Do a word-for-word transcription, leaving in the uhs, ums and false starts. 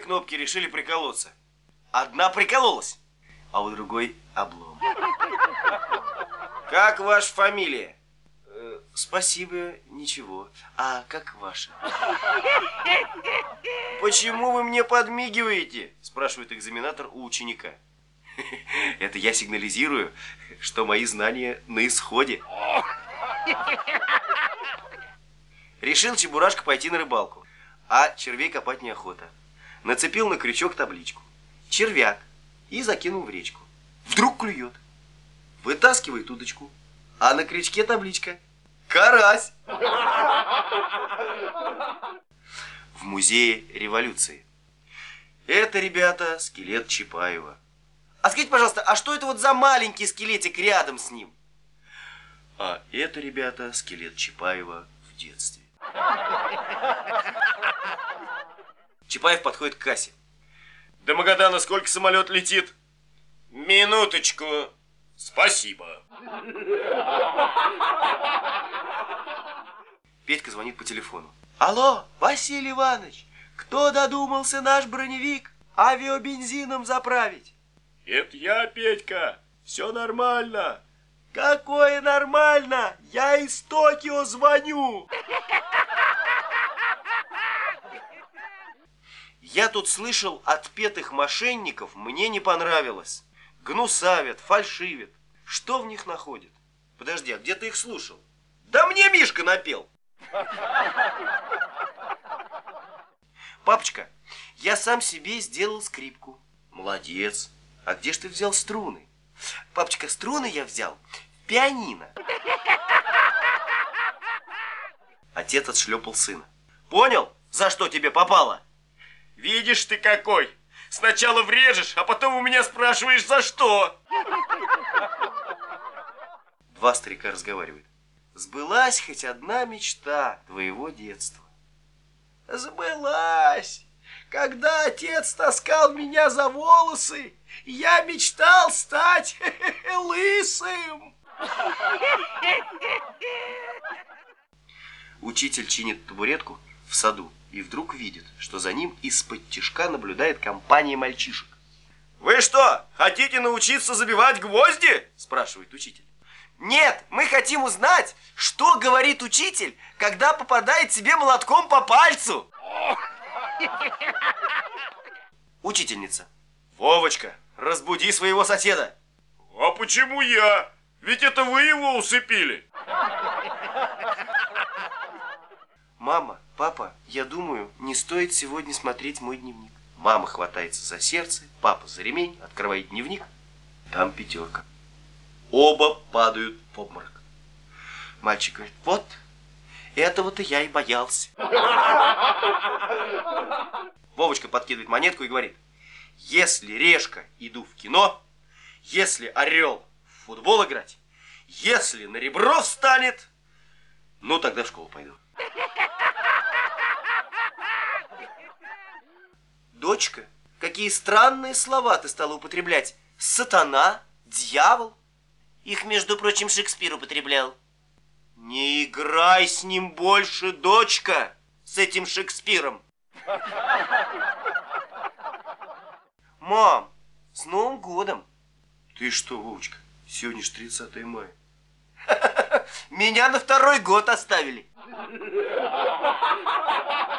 кнопки решили приколоться. Одна прикололась, а у другой облом. Как ваша фамилия? Э, спасибо, ничего. А как ваша? Почему вы мне подмигиваете? Спрашивает экзаменатор у ученика. Это я сигнализирую, что мои знания на исходе. Решил Чебурашка пойти на рыбалку, а червей копать неохота. Нацепил на крючок табличку «Червяк» и закинул в речку. Вдруг клюет. Вытаскивает удочку, а на крючке табличка «Карась». В музее революции. Это, ребята, скелет Чапаева. А скажите, пожалуйста, а что это вот за маленький скелетик рядом с ним? А это, ребята, скелет Чапаева в детстве. Чапаев подходит к кассе. До Магадана сколько самолет летит? Минуточку. Спасибо. Петька звонит по телефону. Алло, Василий Иванович, кто додумался наш броневик авиабензином заправить? Это я, Петька. Все нормально. Какое нормально? Я из Токио звоню. Я тут слышал, отпетых мошенников мне не понравилось. Гнусавят, фальшивят. Что в них находят? Подожди, а где ты их слушал? Да мне Мишка напел. Папочка, я сам себе сделал скрипку. Молодец. А где ж ты взял струны? Папочка, струны я взял в пианино. Отец отшлепал сына. Понял, за что тебе попало? Видишь ты какой. Сначала врежешь, а потом у меня спрашиваешь, за что. Два старика разговаривают. Сбылась хоть одна мечта твоего детства. Сбылась. Когда отец таскал меня за волосы, я мечтал стать лысым. Учитель чинит табуретку в саду и вдруг видит, что за ним из-под тишка наблюдает компания мальчишек. «Вы что, хотите научиться забивать гвозди?» – спрашивает учитель. «Нет, мы хотим узнать, что говорит учитель, когда попадает себе молотком по пальцу». Учительница. Вовочка, разбуди своего соседа. А почему я? Ведь это вы его усыпили. Мама, папа, я думаю, не стоит сегодня смотреть мой дневник. Мама хватается за сердце, папа за ремень, открывает дневник. Там пятерка. Оба падают в обморок. Мальчик говорит, вот, этого-то я и боялся. Вовочка подкидывает монетку и говорит, если решка, иду в кино, если орел, в футбол играть, если на ребро встанет, ну тогда в школу пойду. Дочка, какие странные слова ты стала употреблять. Сатана, дьявол. Их, между прочим, Шекспир употреблял. Не играй с ним больше, дочка, с этим Шекспиром. Мам, с Новым годом. Ты что, Вовочка, сегодня ж тридцатое мая. Меня на второй год оставили.